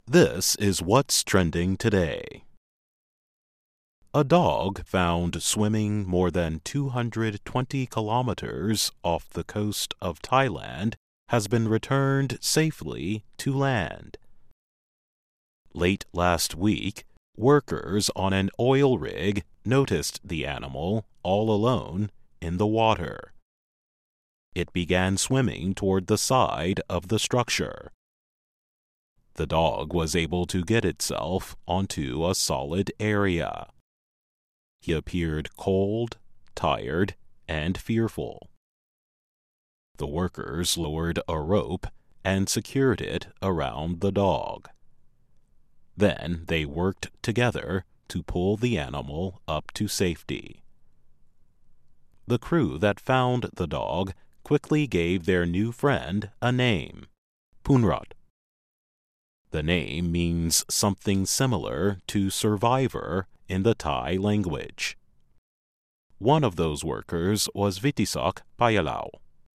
This is what's trending today. A dog found swimming more than 220 kilometers off the coast of Thailand has been returned safely to land. Late last week, workers on an oil rig noticed the animal all alone in the water. It began swimming toward the side of the structure. The dog was able to get itself onto a solid area. He appeared cold, tired, and fearful. The workers lowered a rope and secured it around the dog. Then they worked together to pull the animal up to safety. The crew that found the dog quickly gave their new friend a name, Poonrot. The name means something similar to survivor in the Thai language. One of those workers was Vitisak Payalao.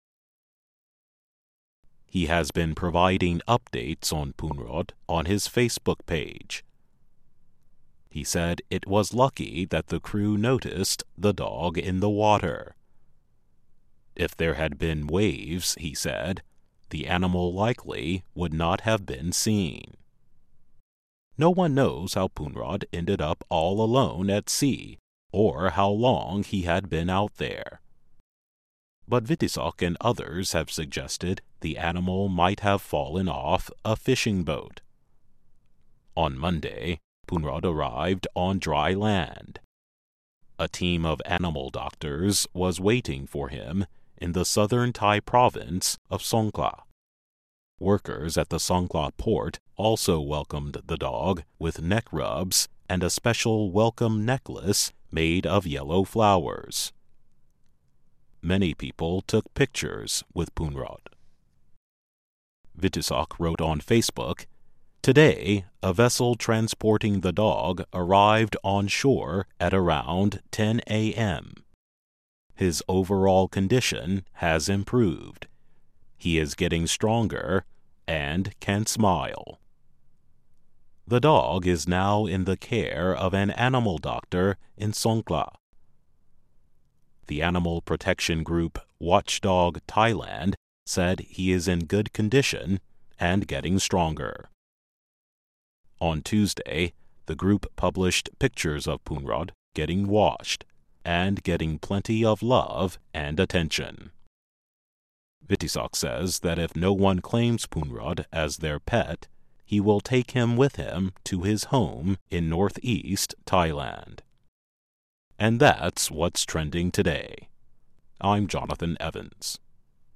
He has been providing updates on Poonrot on his Facebook page. He said it was lucky that the crew noticed the dog in the water. If there had been waves, he said, the animal likely would not have been seen. No one knows how Poonrot ended up all alone at sea or how long he had been out there. But Vitisak and others have suggested the animal might have fallen off a fishing boat. On Monday, Poonrot arrived on dry land. A team of animal doctors was waiting for him in the southern Thai province of Songkhla. Workers at the Songkhla port also welcomed the dog with neck rubs and a special welcome necklace made of yellow flowers. Many people took pictures with Poonrot. Vitisak wrote on Facebook, "Today, a vessel transporting the dog arrived on shore at around 10 a.m. His overall condition has improved. He is getting stronger and can smile." The dog is now in the care of an animal doctor in Songkhla. The animal protection group Watchdog Thailand said he is in good condition and getting stronger. On Tuesday, the group published pictures of Poonrot getting washed and getting plenty of love and attention. Vitisak says that if no one claims Poonrot as their pet, he will take him with him to his home in northeast Thailand. And that's what's trending today. I'm Jonathan Evans.